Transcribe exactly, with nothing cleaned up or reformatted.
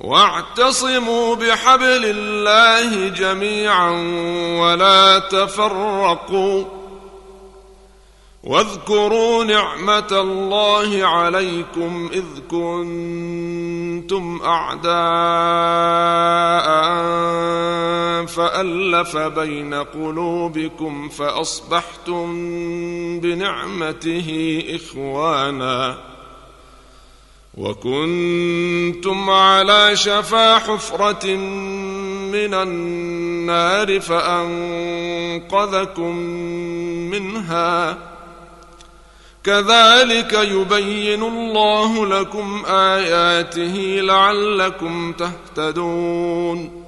واعتصموا بحبل الله جميعا ولا تفرقوا واذكروا نعمة الله عليكم إذ كنتم أعداء فألف بين قلوبكم فأصبحتم بنعمته إخوانا وكنتم على شفا حفرة من النار فأنقذكم منها كذلك يبين الله لكم آياته لعلكم تهتدون